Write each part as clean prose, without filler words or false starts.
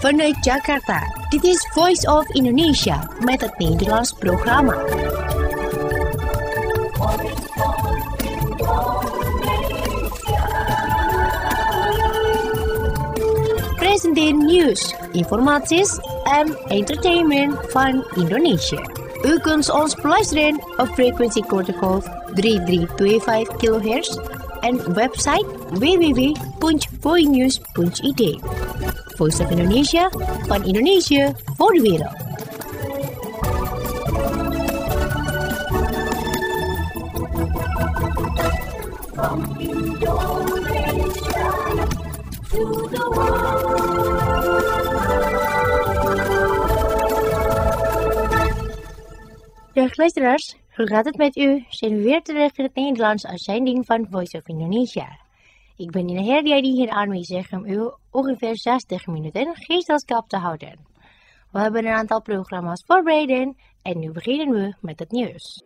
Vanuit Jakarta, dit is Voice of Indonesia met het Nederlands programma. Presenteer nieuws, informaties en entertainment van Indonesia. U kunt ons beluisteren op frequentiegolf 3325 kHz en website www.voinews.id. Voice of Indonesia, van Indonesië voor de wereld. From Indonesia to the world. Dag luisteraars, hoe gaat het met u? Zijn we weer terug in het Nederlands uitzending van Voice of Indonesia. Ik ben Nina Herdiadi hier aanwezig om u ongeveer 60 minuten gezelschap te houden. We hebben een aantal programma's voorbereid en nu beginnen we met het nieuws.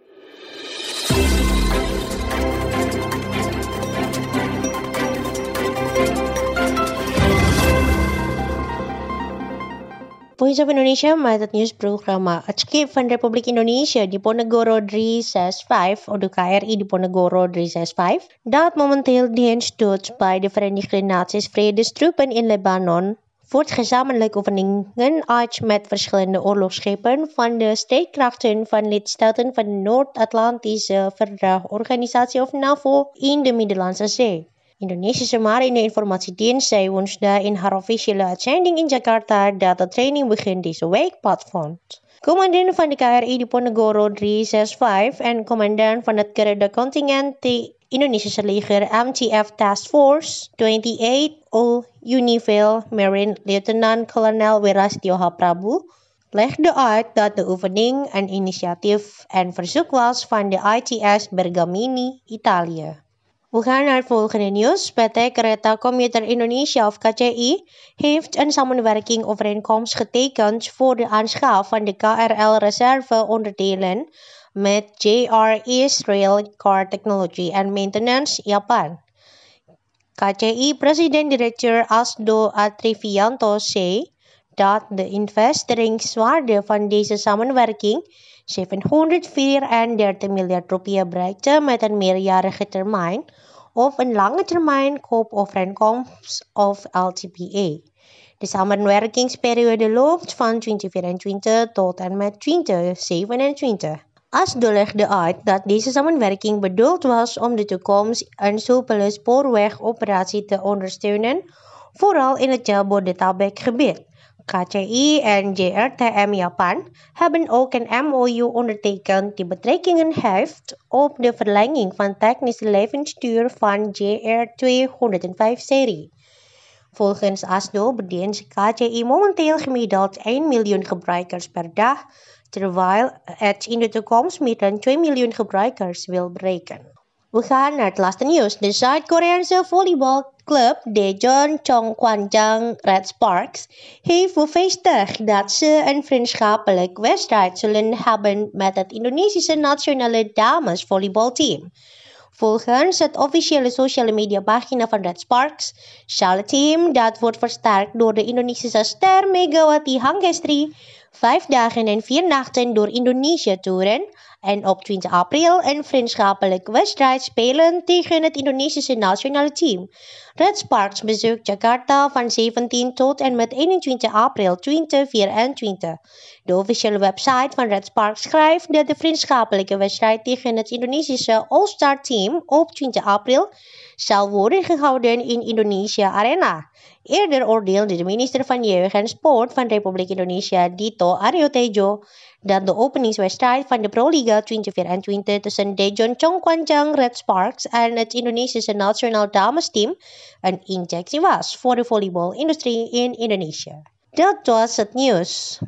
Voice of Indonesia met het nieuwsprogramma. Het schip van Republiek Indonesia Diponegoro 365, of de KRI Diponegoro 365, dat momenteel dienst doet bij de Verenigde Naties Vredestroepen in Libanon, voert gezamenlijke oefeningen uit met verschillende oorlogsschepen van de strijdkrachten van lidstaten van de Noord-Atlantische Verdragorganisatie of NAVO in de Middellandse Zee. Indonesische Marine Informatiedienst zei woensdag in haar officiële uitzending in Jakarta dat de training begin deze week plaatsvond. Commandant van de KRI Diponegoro 365 en commandant van het derde contingent de Indonesische leger MTF Task Force 28 O Univel Marine Lieutenant-Kolonel Werastio Prabu legde uit dat de oefening een initiatief en verzoek was van de ITS Bergamini, Italië. We gaan naar het volgende nieuws. PT Kereta Komuter Indonesia of KCI heeft een samenwerking-overeenkomst getekend voor de aanschaf van de KRL-reserve-onderdelen met JR Israel Car Technology and Maintenance, Japan. KCI-president-directeur Asdo Atrivianto zei dat de investeringswaarde van deze samenwerking 734 miljard rupiah bereikte met een meerjarige termijn of een lange termijn koopovereenkomst of LTPA. De samenwerkingsperiode loopt van 2024 tot en met 2027. Asdo legde uit dat deze samenwerking bedoeld was om de toekomst een soepele spoorwegoperatie te ondersteunen, vooral in het Jabodetabek-gebied. KCI en JRTM Japan hebben ook een MOU ondertekend die betrekkingen heeft op de verlenging van technische levensduur van JR205-serie. Volgens ASDO bedient KCI momenteel gemiddeld 1 miljoen gebruikers per dag, terwijl het in de toekomst meer dan 2 miljoen gebruikers wil bereiken. We gaan naar het laatste nieuws. De Zuid-Koreaanse volleybalclub Daejeon Cheongkwanjang Red Sparks heeft bevestigd dat ze een vriendschappelijke wedstrijd zullen hebben met het Indonesische nationale damesvolleybalteam. Volgens het officiële sociale media pagina van Red Sparks zal het team, dat wordt versterkt door de Indonesische ster Megawati Hangestri, 5 dagen en 4 nachten door Indonesië toeren en op 20 april een vriendschappelijke wedstrijd spelen tegen het Indonesische nationale team. Red Sparks bezoekt Jakarta van 17 tot en met 21 april 2024. De officiële website van Red Sparks schrijft dat de vriendschappelijke wedstrijd tegen het Indonesische All-Star Team op 20 april zal worden gehouden in Indonesia Arena. Eerder oordeelde de minister van Jeugd en Sport van Republiek Indonesia, Dito Aryo Tejo, dat de openingswedstrijd van de Pro Liga 2024 tussen Daejeon Cheongkwanjang Red Sparks en het Indonesische nationaal damesteam een injectie was voor de volleybalindustrie in Indonesië. Dat was het nieuws.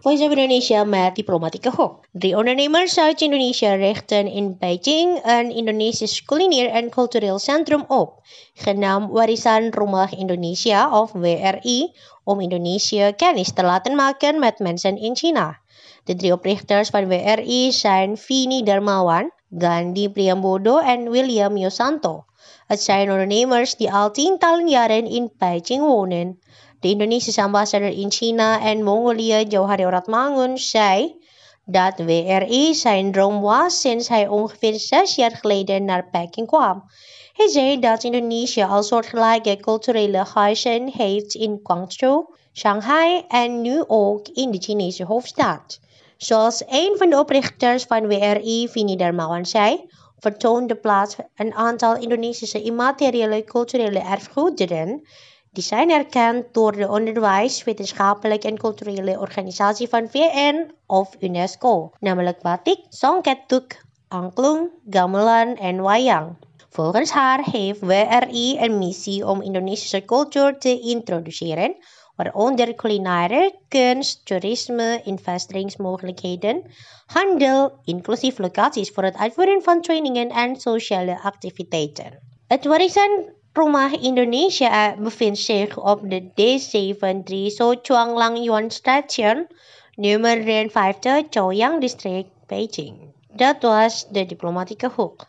Voice of Indonesia met Diplomatieke Hoek. 3 ondernemers uit Indonesia richten in Beijing een Indonesisch culinair en cultureel centrum op, genaamd Warisan Rumah Indonesia of WRI, om Indonesië kennis te laten maken met mensen in China. De 3 oprichters van WRI zijn Vini Darmawan, Gandhi Priambodo en William Yosanto. Het zijn ondernemers die al tientallen jaren in Beijing wonen. De Indonesische ambassadeur in China en Mongolië, Johari Oratmangun, zei dat WRI zijn droom was sinds hij ongeveer 6 jaar geleden naar Peking kwam. Hij zei dat Indonesië al soortgelijke culturele huizen heeft in Guangzhou, Shanghai en nu ook in de Chinese hoofdstad. Zoals een van de oprichters van WRI, Vini Darmawan, zei, vertoont de plaats een aantal Indonesische immateriële culturele erfgoederen die zijn erkend door de onderwijs, wetenschappelijke en culturele organisatie van VN of UNESCO, namelijk batik, songketuk, angklung, gamelan en wayang. Volgens haar heeft WRI een missie om Indonesische cultuur te introduceren, waaronder culinaire, kunst, toerisme, investeringsmogelijkheden, handel, inclusief locaties voor het uitvoeren van trainingen en sociale activiteiten. Het Warisan Rumah Indonesia bevindt zich op de D73 Sochuang Langyuan Station, nummer 53, Chaoyang District, Beijing. Dat was de Diplomatieke Hoek.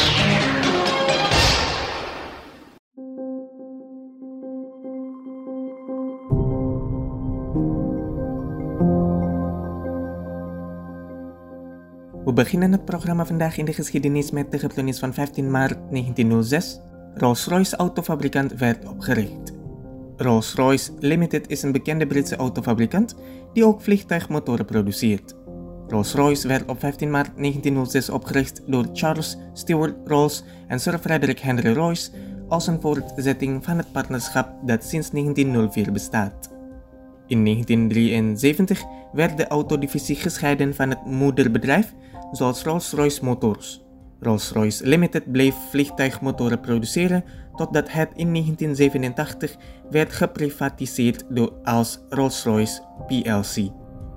We beginnen het programma vandaag in de geschiedenis met de gebeurtenis van 15 maart 1906. Rolls-Royce autofabrikant werd opgericht. Rolls-Royce Limited is een bekende Britse autofabrikant die ook vliegtuigmotoren produceert. Rolls-Royce werd op 15 maart 1906 opgericht door Charles Stewart Rolls en Sir Frederick Henry Royce als een voortzetting van het partnerschap dat sinds 1904 bestaat. In 1973 werd de autodivisie gescheiden van het moederbedrijf, zoals Rolls-Royce Motors. Rolls-Royce Limited bleef vliegtuigmotoren produceren totdat het in 1987 werd geprivatiseerd als Rolls-Royce plc.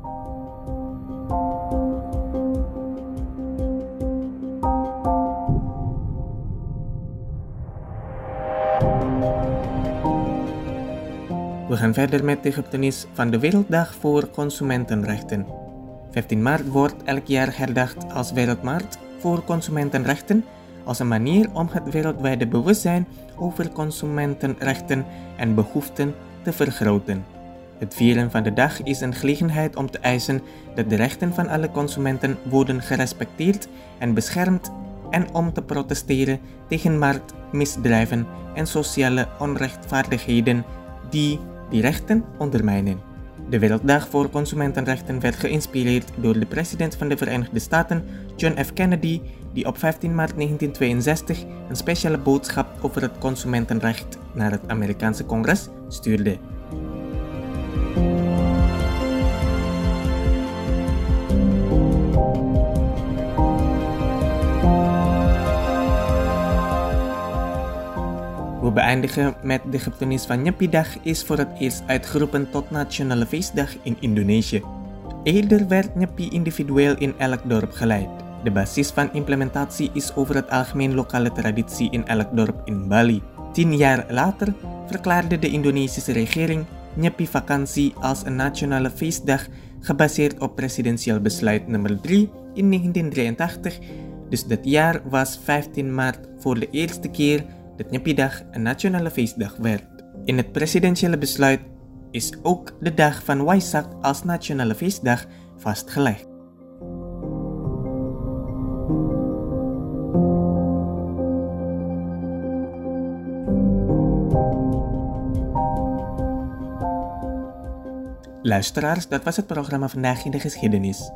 We gaan verder met de gebeurtenis van de Werelddag voor Consumentenrechten. 15 maart wordt elk jaar herdacht als Wereldmaand voor Consumentenrechten als een manier om het wereldwijde bewustzijn over consumentenrechten en behoeften te vergroten. Het vieren van de dag is een gelegenheid om te eisen dat de rechten van alle consumenten worden gerespecteerd en beschermd en om te protesteren tegen marktmisdrijven en sociale onrechtvaardigheden die rechten ondermijnen. De Werelddag voor Consumentenrechten werd geïnspireerd door de president van de Verenigde Staten, John F. Kennedy, die op 15 maart 1962 een speciale boodschap over het consumentenrecht naar het Amerikaanse Congres stuurde. We beëindigen met de gebeurtenis van Nyepi-dag is voor het eerst uitgeroepen tot nationale feestdag in Indonesië. Eerder werd Nyepi individueel in elk dorp geleid. De basis van implementatie is over het algemeen lokale traditie in elk dorp in Bali. 10 jaar later verklaarde de Indonesische regering Nyepi-vakantie als een nationale feestdag gebaseerd op presidentieel besluit nummer 3 in 1983. Dus dat jaar was 15 maart voor de eerste keer dat Nyepi-dag een nationale feestdag werd. In het presidentiële besluit is ook de dag van Waisak als nationale feestdag vastgelegd. Luisteraars, dat was het programma Vandaag in de Geschiedenis.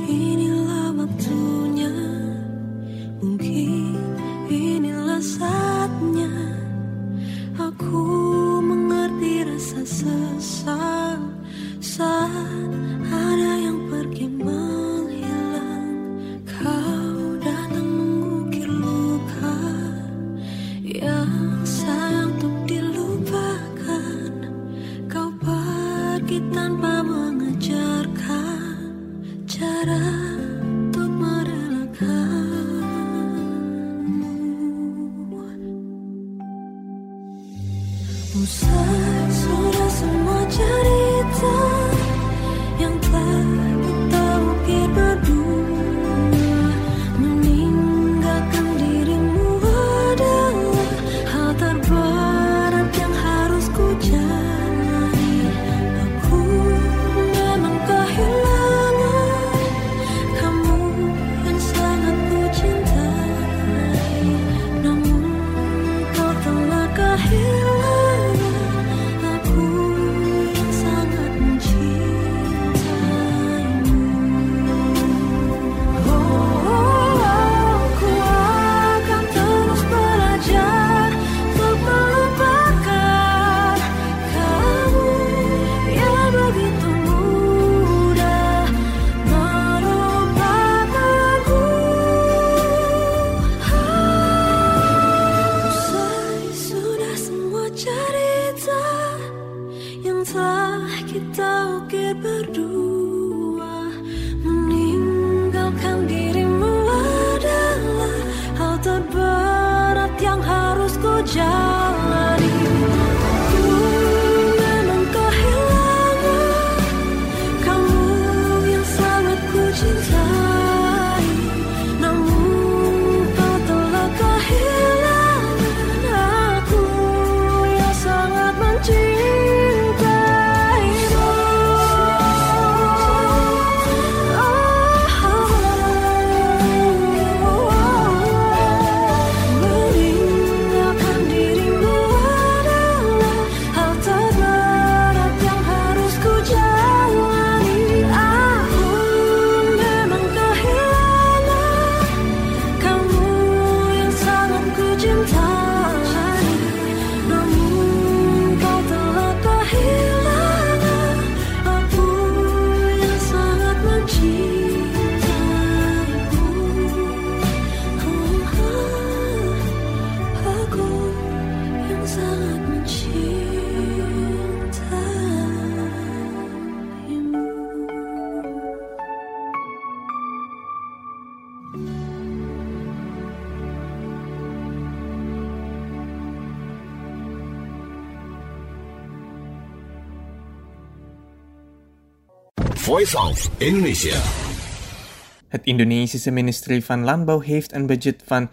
inilah waktunya, mungkin inilah saatnya. Aku mengerti rasa sesal saat ada yang pergi menghilang. Kau datang mengukir luka yang sayang untuk dilupakan. Kau pergi tanpa mengajarkan cara untuk merelakanmu. Usai sudah semua cerita yang telah kita ukir berdua, meninggalkan dirimu adalah hal terberat yang harus ku jalani. Aku memang kehilangan kamu yang sangat ku cintai, namun kau telah kehilangan aku yang sangat mencintaimu. Ku akan terus belajar untuk melupakan kamu yang begitu mudah melupakanku. Usai sudah semua cerita yang telah kita ukir berdua, meninggalkan dirimu adalah hal terberat yang harus ku jalani. Aku memang kehilangan kamu yang sangat ku cintai, namun kau telah kehilangan aku yang sangat mencintaimu. Meninggalkan dirimu adalah hal terberat yang harus ku jalani. Aku memang kehilangan kamu yang sangat ku cintai, namun kau telah kehilangan aku yang sangat mencintaimu. Aku yang sangat mencintaimu. Voice of Indonesia. Het Indonesische ministerie van Landbouw heeft een budget van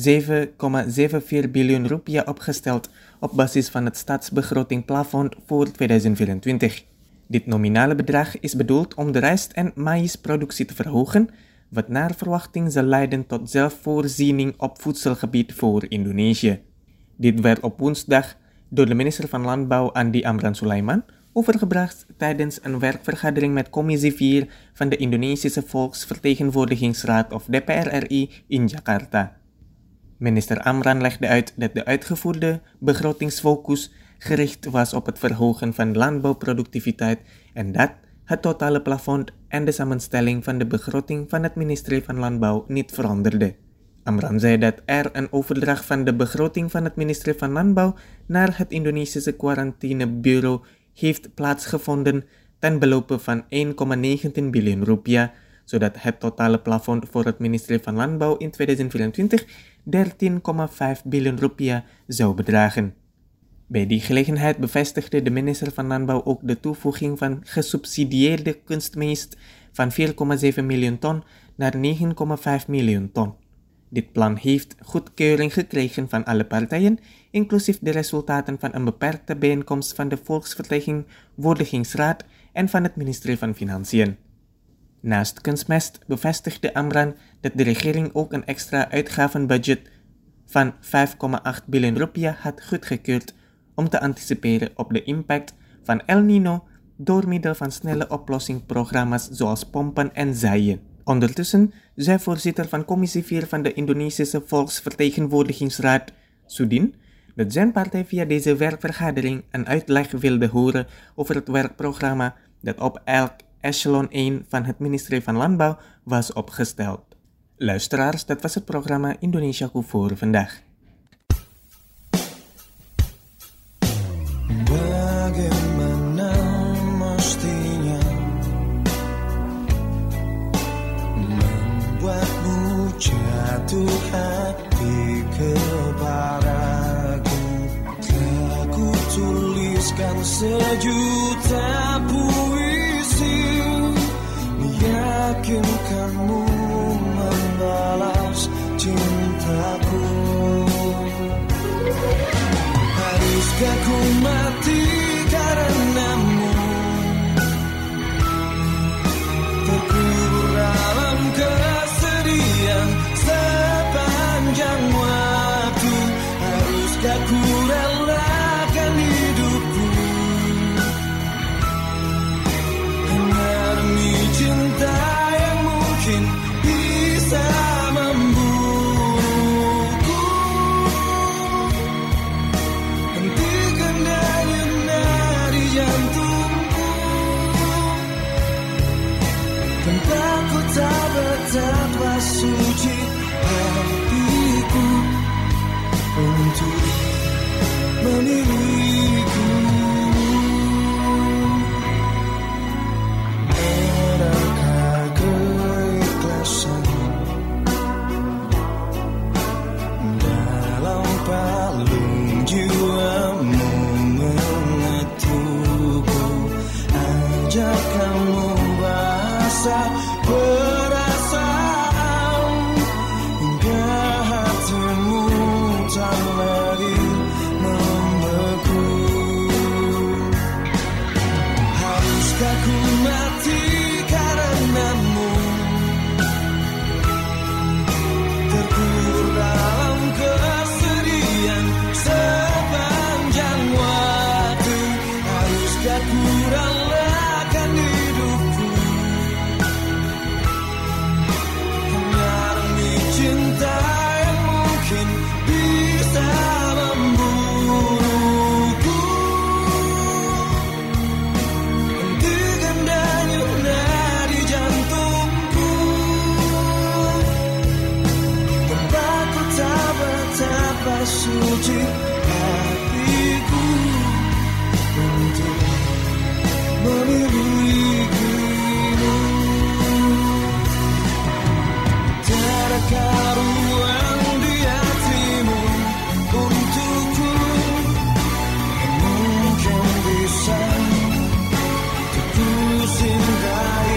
7,74 biljoen rupiah opgesteld op basis van het staatsbegrotingplafond voor 2024. Dit nominale bedrag is bedoeld om de rijst- en maïsproductie te verhogen, wat naar verwachting zal leiden tot zelfvoorziening op voedselgebied voor Indonesië. Dit werd op woensdag door de minister van Landbouw Andi Amran Sulaiman overgebracht tijdens een werkvergadering met Commissie 4 van de Indonesische Volksvertegenwoordigingsraad of DPR RI in Jakarta. Minister Amran legde uit dat de uitgevoerde begrotingsfocus gericht was op het verhogen van landbouwproductiviteit en dat het totale plafond en de samenstelling van de begroting van het ministerie van Landbouw niet veranderde. Amran zei dat er een overdracht van de begroting van het ministerie van Landbouw naar het Indonesische Quarantinebureau heeft plaatsgevonden ten belope van 1,19 biljoen rupiah, zodat het totale plafond voor het ministerie van Landbouw in 2024 13,5 biljoen rupiah zou bedragen. Bij die gelegenheid bevestigde de minister van Landbouw ook de toevoeging van gesubsidieerde kunstmest van 4,7 miljoen ton naar 9,5 miljoen ton. Dit plan heeft goedkeuring gekregen van alle partijen, inclusief de resultaten van een beperkte bijeenkomst van de Volksvertegenwoordigingsraad en van het ministerie van Financiën. Naast kunstmest bevestigde Amran dat de regering ook een extra uitgavenbudget van 5,8 biljoen rupiah had goedgekeurd om te anticiperen op de impact van El Nino door middel van snelle oplossingsprogramma's zoals pompen en zaaien. Ondertussen zei voorzitter van Commissie 4 van de Indonesische Volksvertegenwoordigingsraad, Sudin, dat zijn partij via deze werkvergadering een uitleg wilde horen over het werkprogramma dat op elk echelon 1 van het ministerie van Landbouw was opgesteld. Luisteraars, dat was het programma Indonesiaku voor vandaag. Bagaimana mestinya membuatmu jatuh hati kepadaku. Telah ku tuliskan sejuta puisi, meyakinkanmu membalas cintaku. Haruskah ku mati karenamu, terkubur dalam kesedihan sepanjang waktu. Haruskah ku relakan hidupku hanya demi cinta yang mungkin bisa membunuhku. Hentikan denyut nadi jantungku, tanpa ku tak betapa suci hatiku untuk memilikiku. Adakah keikhlasan dalam palung jiwamu mengetukku? Ajak kamu bahasa perasaan hingga hatimu tak lagi membeku. Haruskah ku mati karenamu, terkubur dalam kesedihan sepanjang waktu. Haruskah ku relakan hidupku hanya demi cinta yang mungkin bisa membunuhku. Hentikan denyut nadi jantungku, tanpa ku tak betapa suci hatiku untuk memilikimu. Tiadakah ruang di hatimu untukku yang mungkin bisa ku cintai?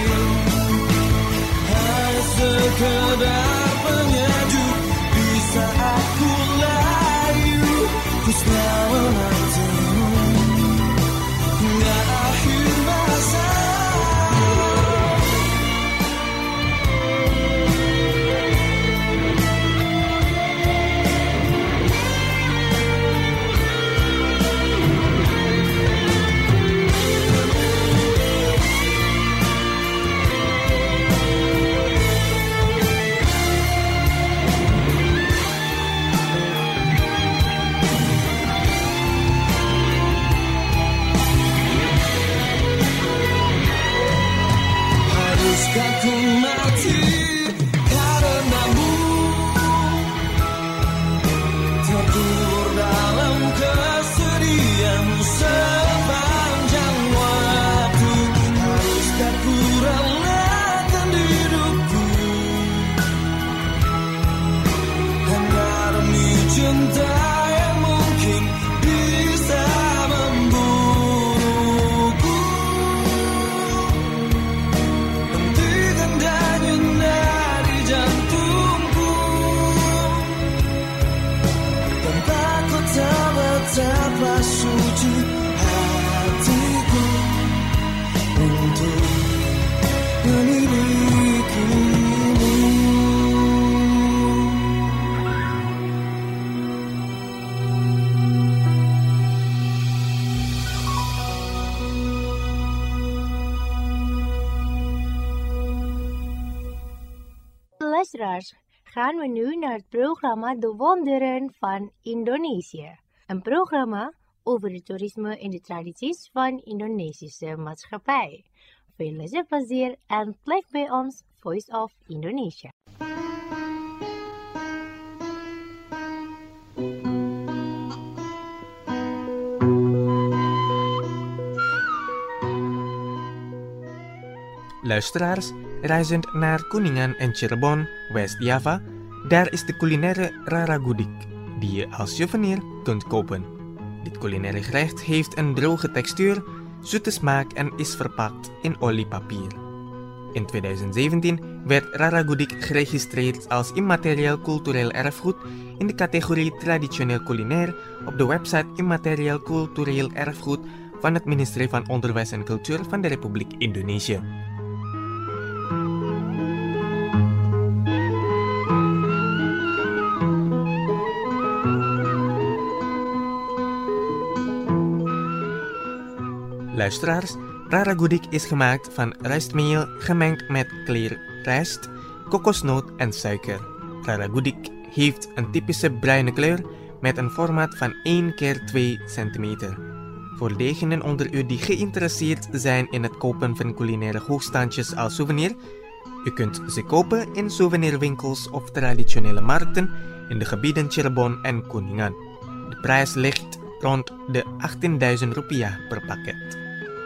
Hanya sekedar penyejuk di saat ku layu, ku selalu menantimu hingga akhir masa. luisteraars, gaan we nu naar het programma De Wonderen van Indonesië. Een programma over het toerisme en de tradities van Indonesische maatschappij. Veel luisterplezier en blijf bij ons Voice of Indonesia. Luisteraars, reizend naar Kuningan en Cirebon, West-Java, daar is de culinaire raragudik, die je als souvenir kunt kopen. Dit culinaire gerecht heeft een droge textuur, zoete smaak en is verpakt in oliepapier. In 2017 werd raragudik geregistreerd als immaterieel cultureel erfgoed in de categorie traditioneel culinair op de website Immaterieel Cultureel Erfgoed van het ministerie van Onderwijs en Cultuur van de Republiek Indonesië. Luisteraars, raragudik is gemaakt van rijstmeel gemengd met kleer rijst, kokosnoot en suiker. Raragudik heeft een typische bruine kleur met een formaat van 1 x 2 cm. Voor degenen onder u die geïnteresseerd zijn in het kopen van culinaire hoogstandjes als souvenir, u kunt ze kopen in souvenirwinkels of traditionele markten in de gebieden Cirebon en Kuningan. De prijs ligt rond de 18.000 rupiah per pakket.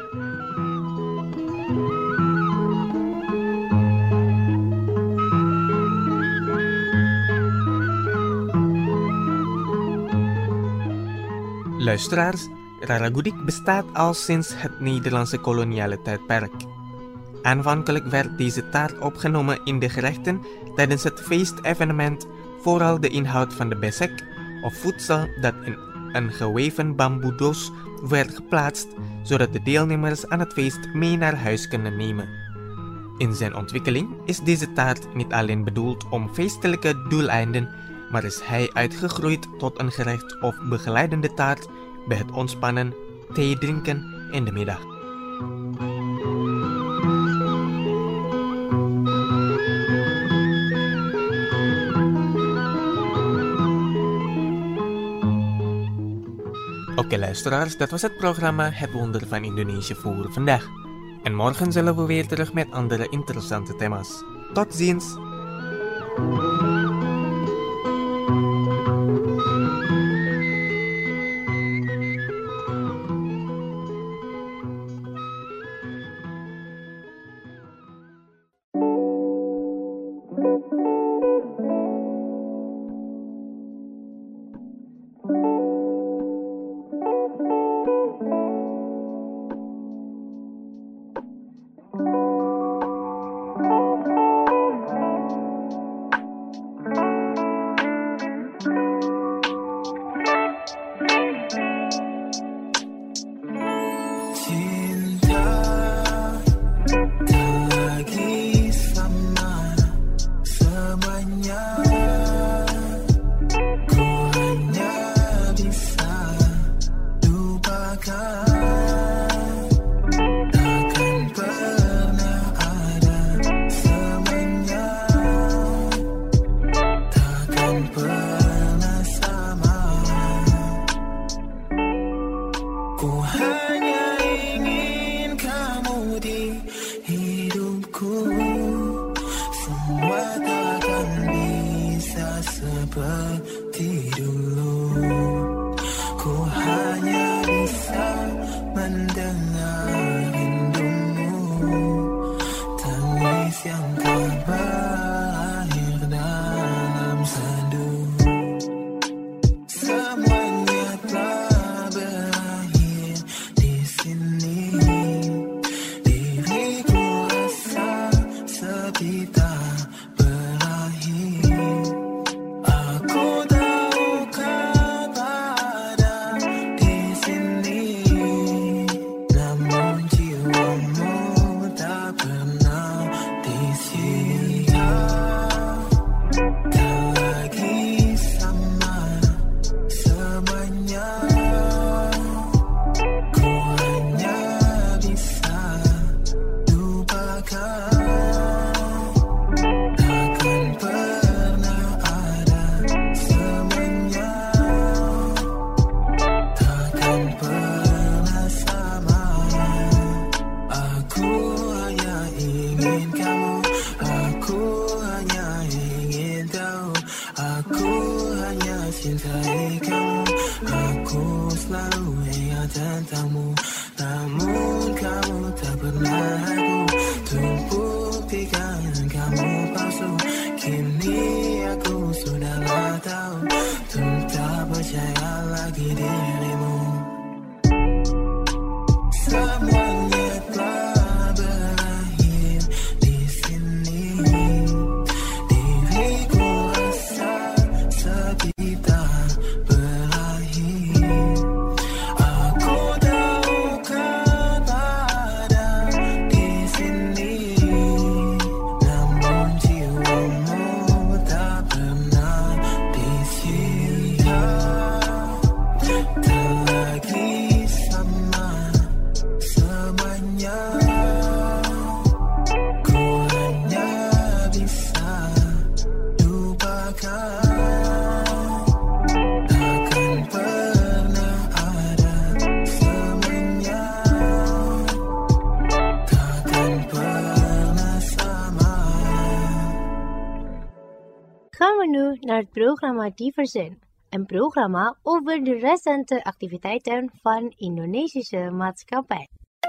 Luisteraars, raragudik bestaat al sinds het Nederlandse koloniale tijdperk. Aanvankelijk werd deze taart opgenomen in de gerechten tijdens het feestevenement, vooral de inhoud van de besek of voedsel dat in een geweven bamboedoos werd geplaatst, zodat de deelnemers aan het feest mee naar huis kunnen nemen. In zijn ontwikkeling is deze taart niet alleen bedoeld om feestelijke doeleinden, maar is hij uitgegroeid tot een gerecht of begeleidende taart bij het ontspannen, thee drinken in de middag. Oké luisteraars, dat was het programma Het Wonder van Indonesië voor vandaag. En morgen zullen we weer terug met andere interessante thema's. Tot ziens! seperti dulu. Ku hanya bisa mendengar rindumu, tangis yang tak berakhir dalam sendu. Semuanya telah berakhir di sini. Diriku rasa sepi tak berakhir. Aku tahu kau ada di sini, namun jiwamu tak pernah di sini. Tak lagi sama semuanya. Ku hanya bisa lupakan, takkan mencintai kamu. Aku selalu ingat tentangmu, namun kamu tak pernah aku untuk buktikan kamu palsu. Kini aku sudahlah tahu untuk tak percaya lagi dirimu. Semuanya telah berakhir di sini. Diriku rasa sepi tak berakhir. Aku tahu kau ada di sini, namun jiwamu tak pernah di sini. Tak lagi sama semuanya. Ku hanya bisa lupakan. Takkan pernah ada semuanya. Takkan pernah sama. Gaan we nu naar het programma Diversen, een programma over de recente activiteiten van Indonesische maatschappij.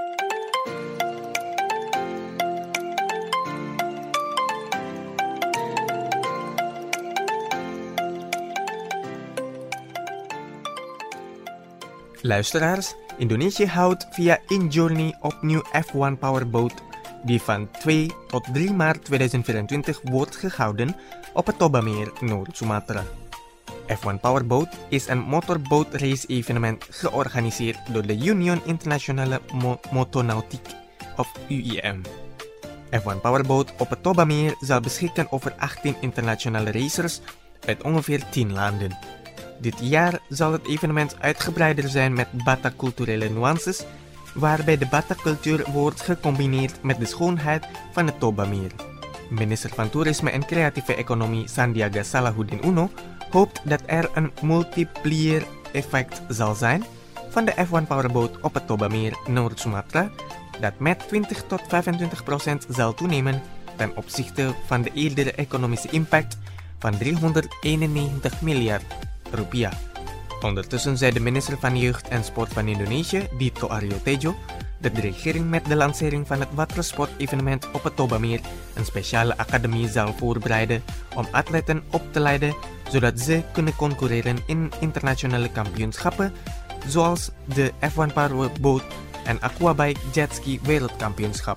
Luisteraars, Indonesië houdt via InJourney opnieuw F1 Powerboat, die van 2 tot 3 maart 2024 wordt gehouden op het Tobameer, Noord-Sumatra. F1 Powerboat is een motorboot-race-evenement georganiseerd door de Union Internationale Motonautiek, of UIM. F1 Powerboat op het Tobameer zal beschikken over 18 internationale racers uit ongeveer 10 landen. Dit jaar zal het evenement uitgebreider zijn met Batak-culturele nuances, waarbij de Batak-cultuur wordt gecombineerd met de schoonheid van het Tobameer. Minister van Toerisme en Creatieve Economie Sandiaga Salahuddin Uno hoopt dat er een multiplier effect zal zijn van de F1 Powerboat op het Tobameer, Noord-Sumatra, dat met 20 tot 25% zal toenemen ten opzichte van de eerdere economische impact van 391 miljard rupiah. Ondertussen zei de minister van Jeugd en Sport van Indonesië, Dito Aryo Tejo, dat de regering met de lancering van het watersport-evenement op het Tobameer een speciale academie zal voorbereiden om atleten op te leiden, zodat ze kunnen concurreren in internationale kampioenschappen, zoals de F1 Powerboat en Aquabike Jetski Wereldkampioenschap.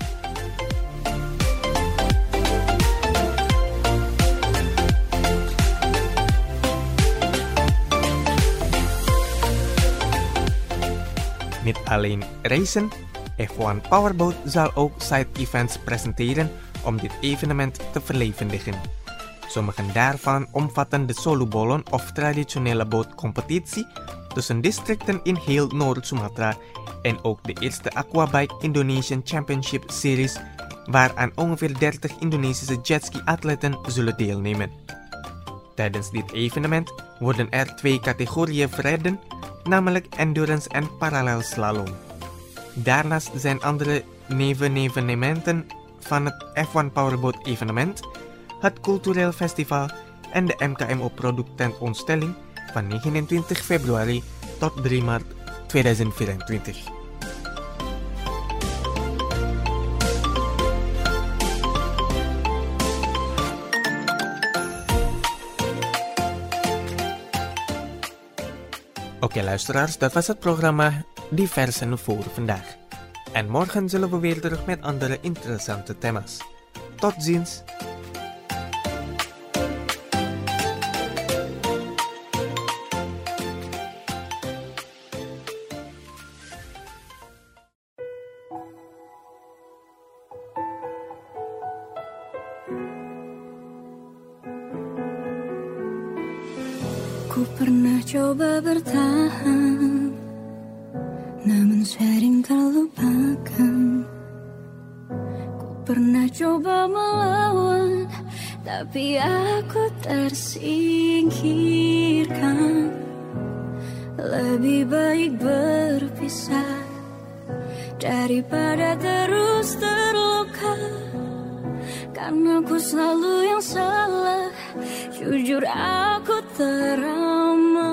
Niet alleen racen, F1 Powerboat zal ook side-events presenteren om dit evenement te verlevendigen. Sommige daarvan omvatten de solobolon of traditionele bootcompetitie tussen districten in heel Noord-Sumatra en ook de eerste Aquabike Indonesian Championship Series, waaraan ongeveer 30 Indonesische jetski-atleten zullen deelnemen. Tijdens dit evenement worden er 2 categorieën verreden, namelijk endurance en parallelslalom. Daarnaast zijn andere nevenevenementen van het F1 Powerboat evenement, het cultureel festival en de MKMO producttentoonstelling van 29 februari tot 3 maart 2024. Oké luisteraars, dat was het programma Diversen voor vandaag. En morgen zullen we weer terug met andere interessante thema's. Tot ziens! Ku pernah coba bertahan, namun sering terlupakan. Ku pernah coba melawan, tapi aku tersingkirkan. Lebih baik berpisah daripada terus terluka, karena ku selalu yang salah. Jujur aku trauma.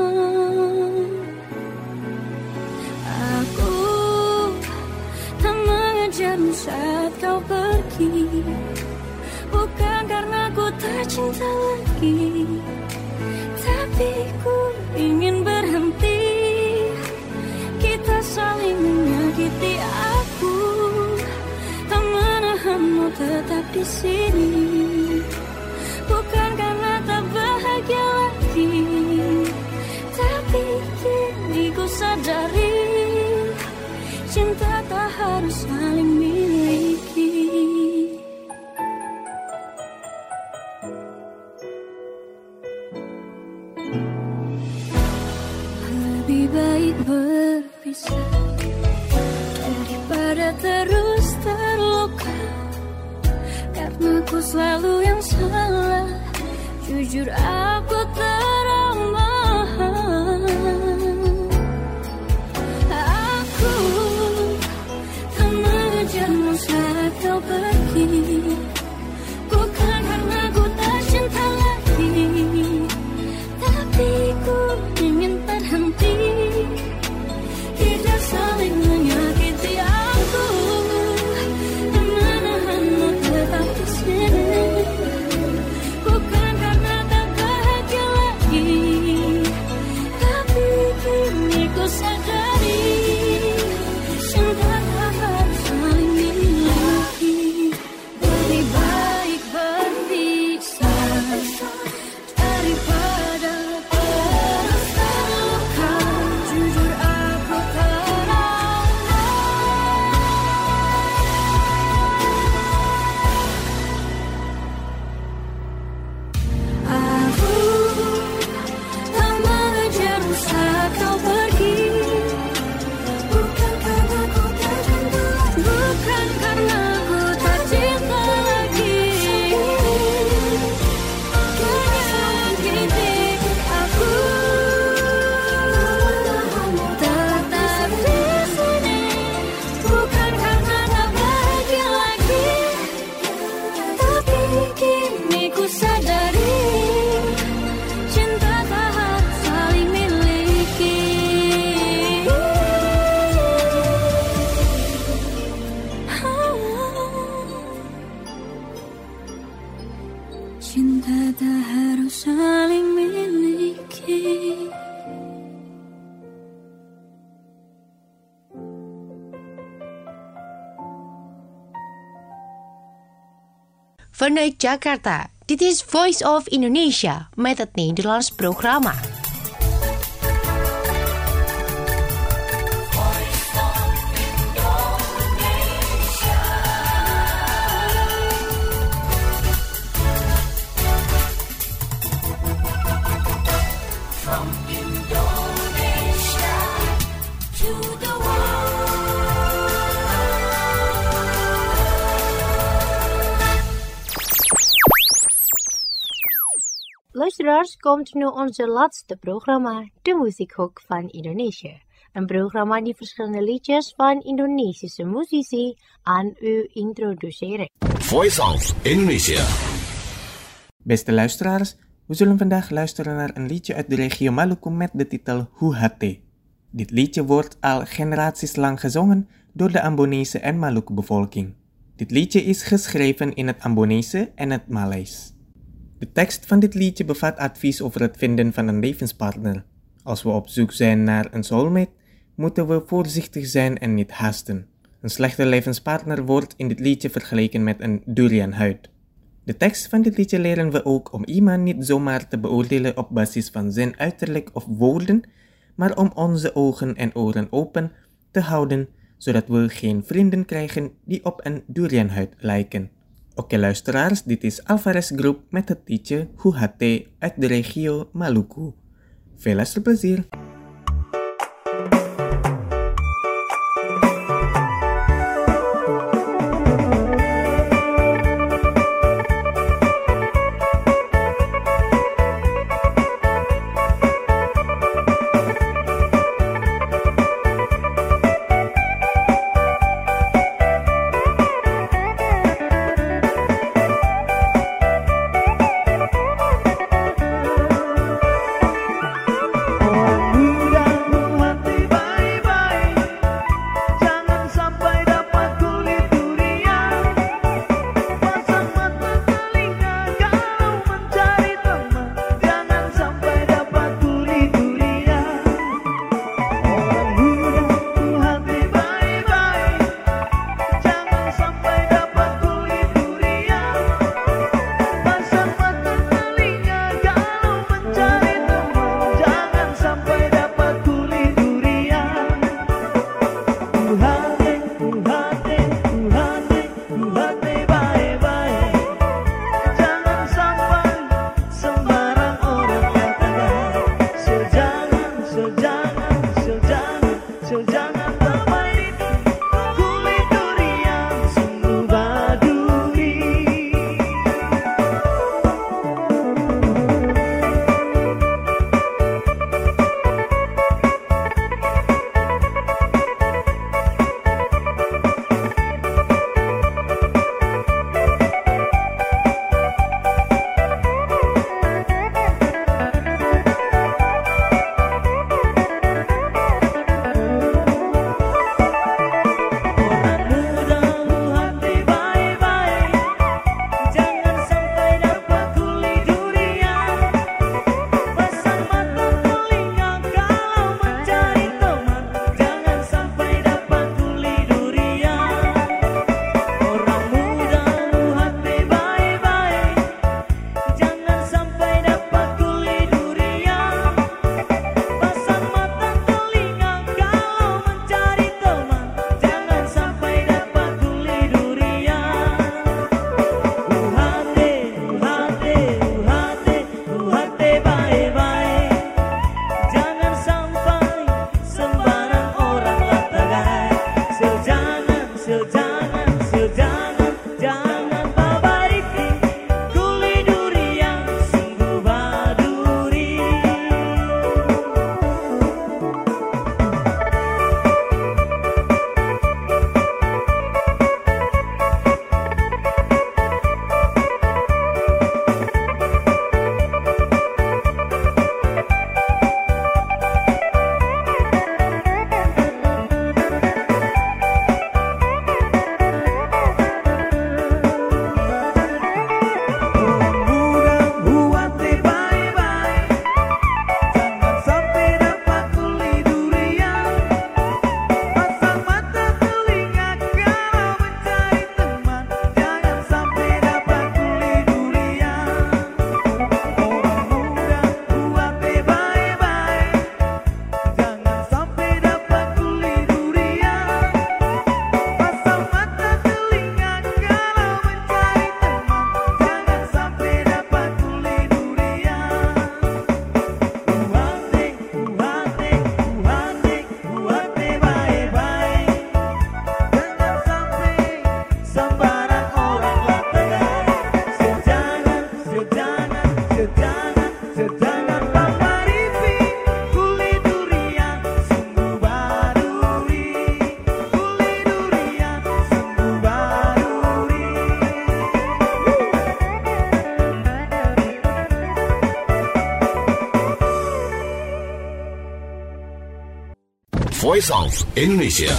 Aku tak mengejarmu saat kau pergi, bukan karena ku tak cinta lagi, tapi ku ingin berhenti. Kita saling menyakiti, aku tak menahanmu tetap di sini, bukan karena tak bahagia lagi, tapi kini ku sadari cinta tak harus saling miliki. Lebih baik berpisah daripada terus terluka, karena ku selalu yang salah. Jujur aku trauma. Aku tak mengejarmu saat kau pergi, bukan karena ku tak cinta lagi, tapi ku ingin berhenti. Kita saling menyakiti, aku tak menahanmu tetap di sini, bukan karena tak bahagia lagi, tapi kini ku sadari cinta tak harus saling miliki. Lebih baik berpisah daripada terus terluka. Jujur aku trauma. Aku tak mengejarmu saat kau pergi, bukan karena ku tak cinta, bukan karena ku tak cinta lagi. Menyakiti aku, tetap di sini, bukan karena tak bahagia lagi, tapi kini ku sadari cinta tak harus saling miliki. Cinta tak harus saling miliki. Vanuit Jakarta, dit is Voice of Indonesia met het Nederlands programma. Luisteraars, komt nu onze laatste programma, de Muziekhoek van Indonesië. Een programma die verschillende liedjes van Indonesische muzici aan u introduceren. Voice of Indonesia. Beste luisteraars, we zullen vandaag luisteren naar een liedje uit de regio Maluku met de titel Huhate. Dit liedje wordt al generaties lang gezongen door de Ambonese en Maluku bevolking. Dit liedje is geschreven in het Ambonese en het Maleis. De tekst van dit liedje bevat advies over het vinden van een levenspartner. Als we op zoek zijn naar een soulmate, moeten we voorzichtig zijn en niet haasten. Een slechte levenspartner wordt in dit liedje vergeleken met een durianhuid. De tekst van dit liedje leren we ook om iemand niet zomaar te beoordelen op basis van zijn uiterlijk of woorden, maar om onze ogen en oren open te houden, zodat we geen vrienden krijgen die op een durianhuid lijken. Oké luisteraars, dit is Alvarez Group met het liedje Huhate uit de regio Maluku. Veel luisterplezier! Voice of Indonesia.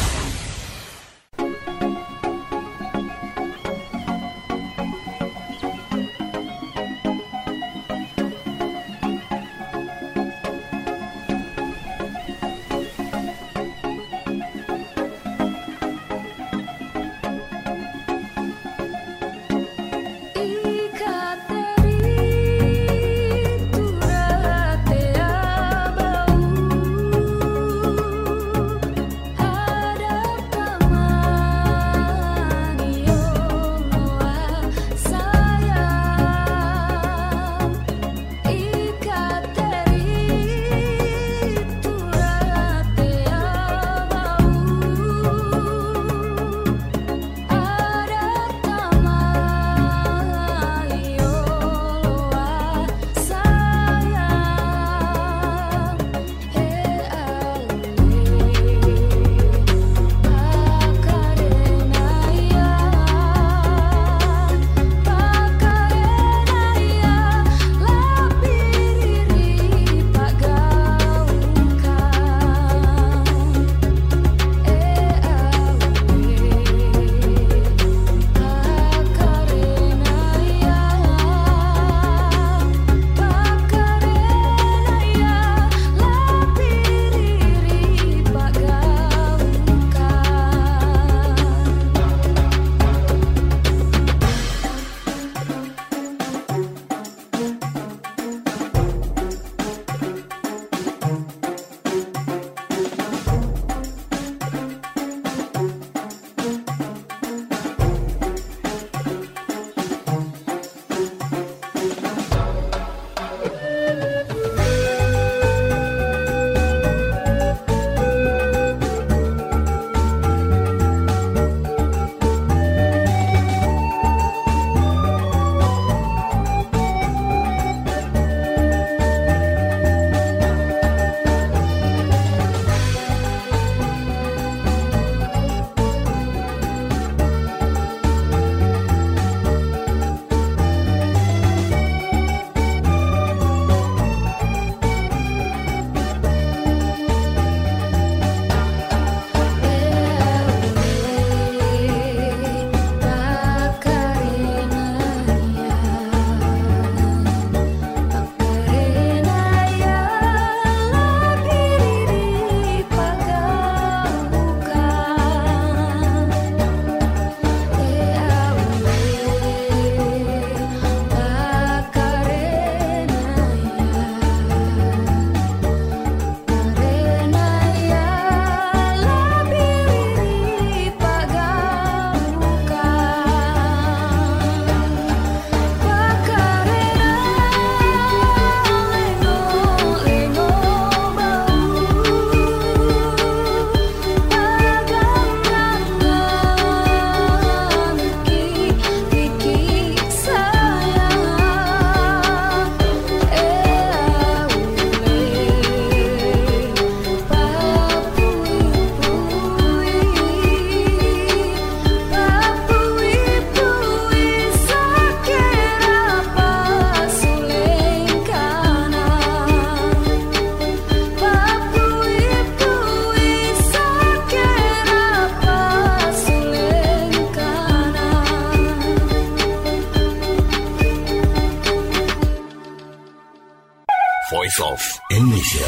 Voice of Indonesia.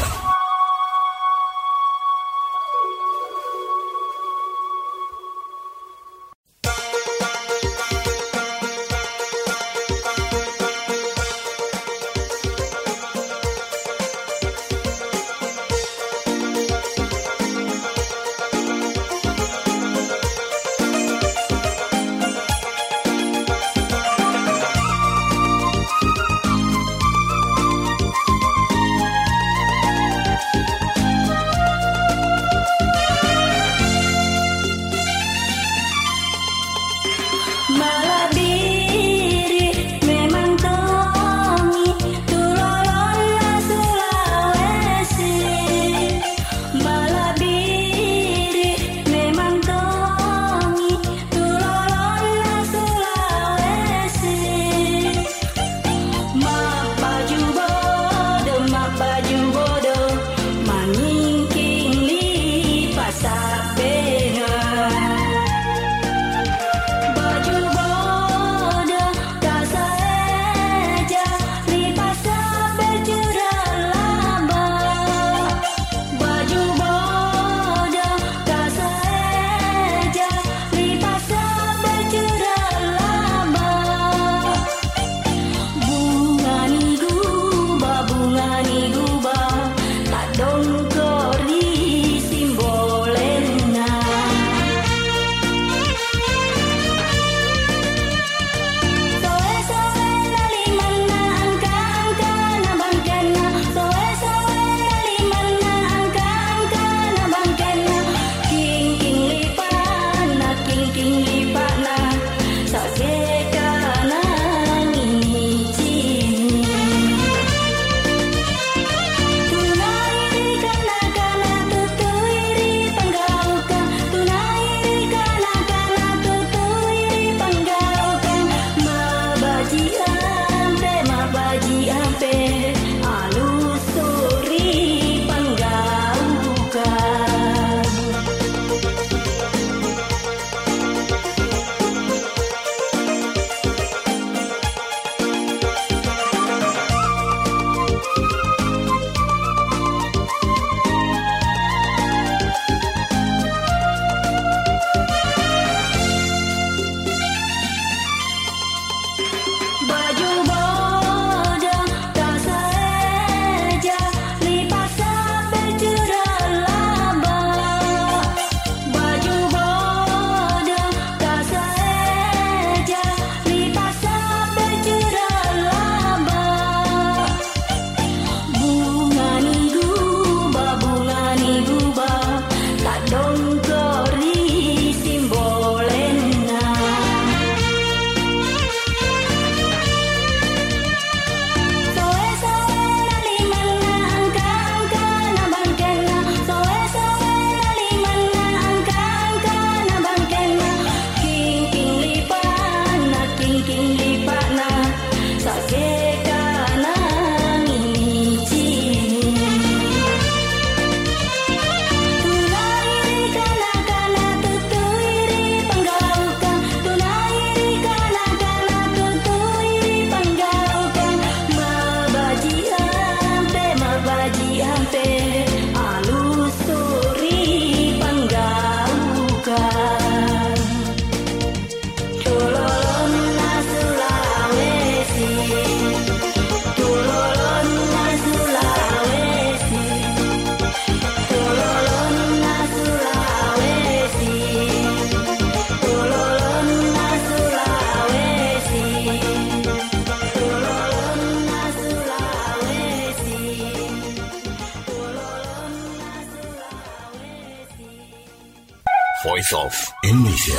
Voice of Indonesia.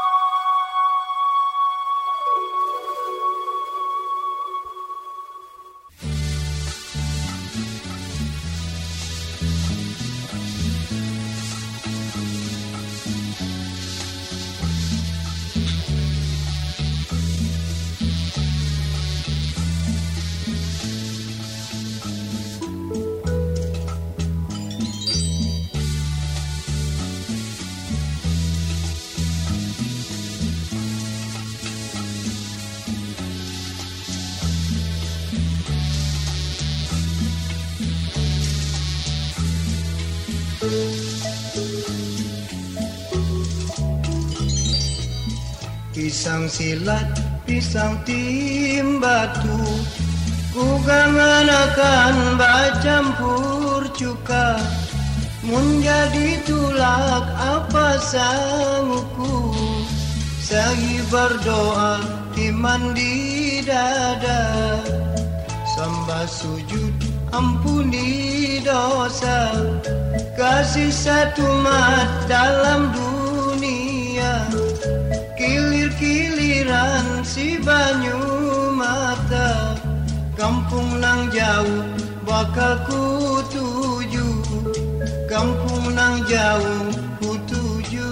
Pisang silat, pisang timbatu, ku ganganakan bacampur cuka, mun jadi tulak apa sangguku, sagi berdoa iman di dada, sembah sujud ampuni dosa, kasih satu mat dalam dunia. Kilir-kiliran si banyu mata, kampung nang jauh bakal ku tuju, kampung nang jauh ku tuju.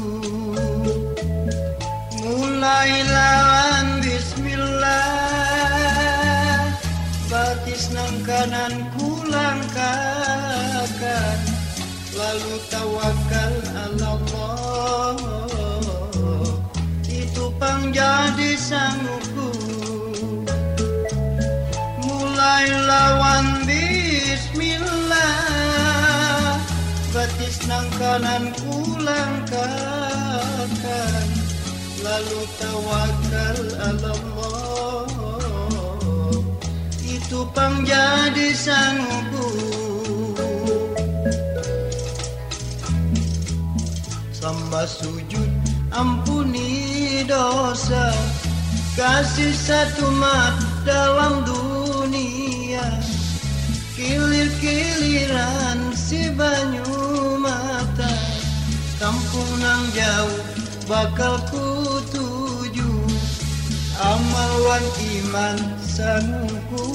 Mulai lawan bismillah, batis nang kanan ku langkahkan, lalu tawakal ala Allah, tupang jadi sangguku. Mulai lawan bismillah, batis nang kanan ku langkahkan, lalu tawakal ala Allah, itu pang jadi sangguku. Sembah sujud ampuni dosa, kasih satu mat dalam dunia. Kilir-kiliran si banyu mata, kampung nang jauh bakal ku tuju, amal wan iman sangguku.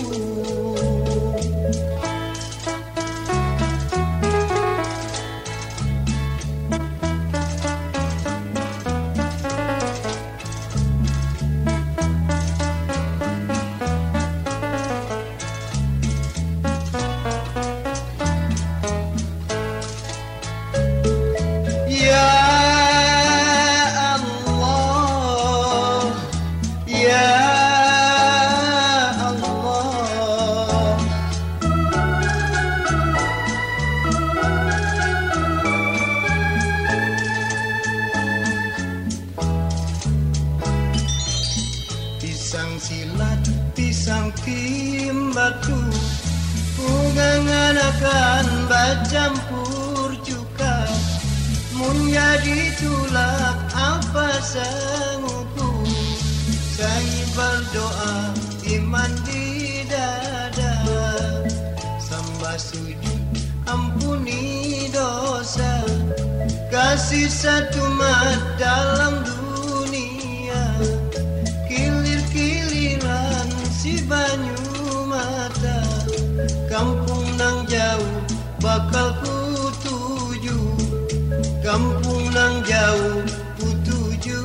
Pisang silat, pisang timbatu, ku ganganakan bacampur cuka, mun jadi tulak apa sangguku, saya berdoa iman di dada, sembah sujud ampuni dosa, kasih satu mat dalam dunia. Kilir-kiliran si banyu mata, kampung nang jauh bakal ku tuju, kampung nang jauh ku tuju.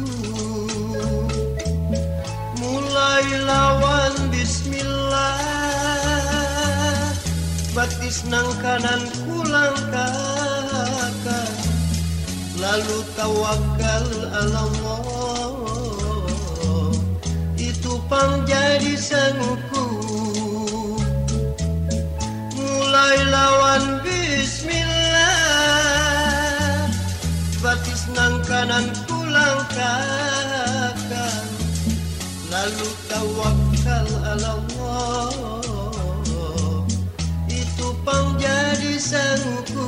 Mulai lawan bismillah, batis nang kanan ku langkahkan, lalu tawakal ala Allah, itu pang jadi sangguku. Mulai lawan bismillah, batis nang kanan ku langkahkan, lalu tawakal ala Allah, itu pang jadi sangguku.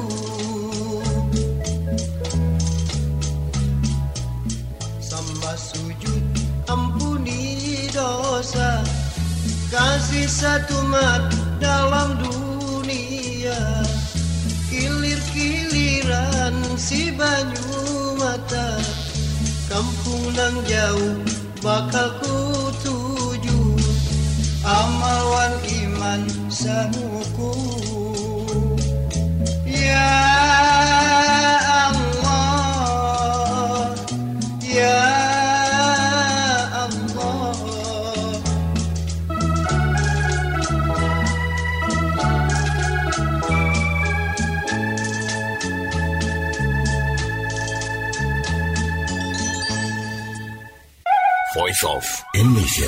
Sembah sujud ampuni dosa, kasih satu mat dalam dunia. Kilir-kiliran si banyu mata, kampung nan jauh bakal ku tuju, amalwan iman sanuku. Ya Allah, ya Allah. Voice of Indonesia.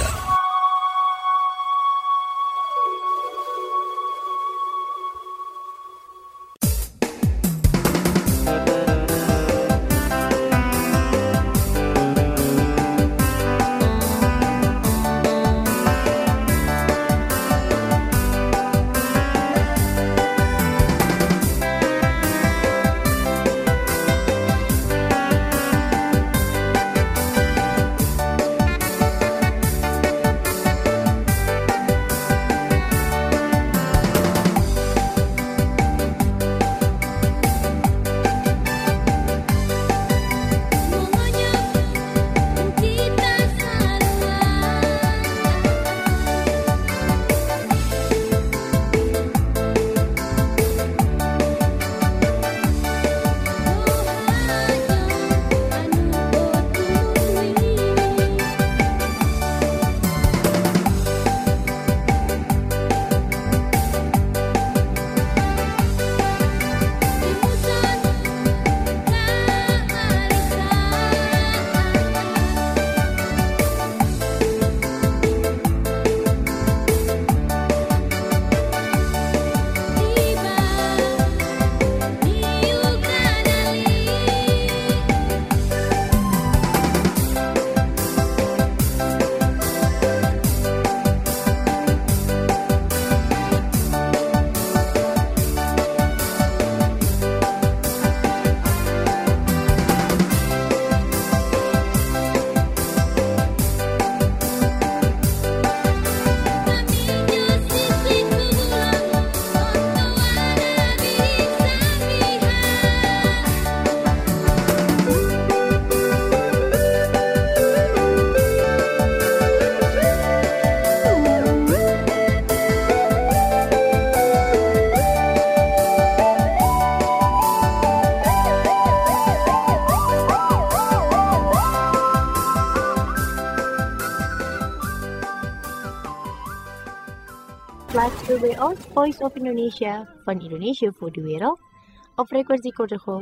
Live WBO Voice of Indonesia van Indonesia voor de wereld op frequentie kortegolf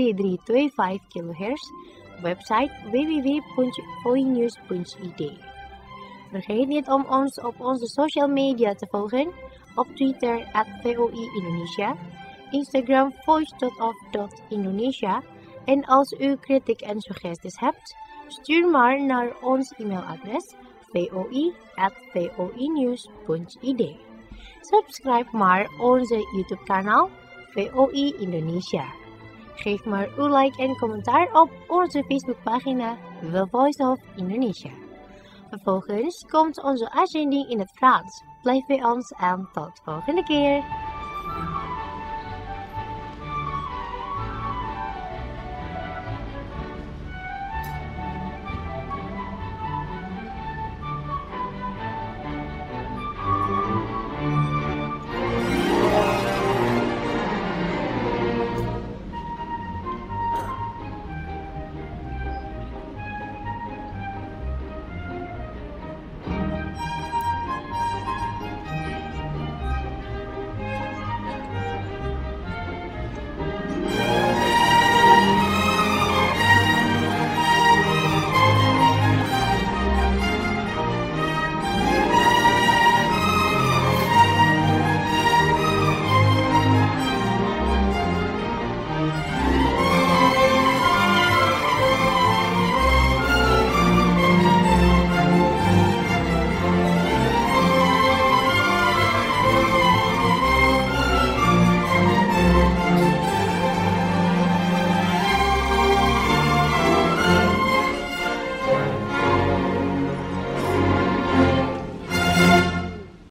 3325 kHz, website www.voinews.id. Vergeet niet om ons op onze social media te volgen, op Twitter @VOI Indonesia, Instagram voice.of.indonesia en als u kritiek en suggesties hebt, stuur maar naar ons e-mailadres voi@voinews.id. Subscribe maar onze YouTube kanaal VOI Indonesia. Geef maar uw like en commentaar op onze Facebookpagina The Voice of Indonesia. Vervolgens komt onze uitzending in het Frans. Blijf bij ons en tot volgende keer.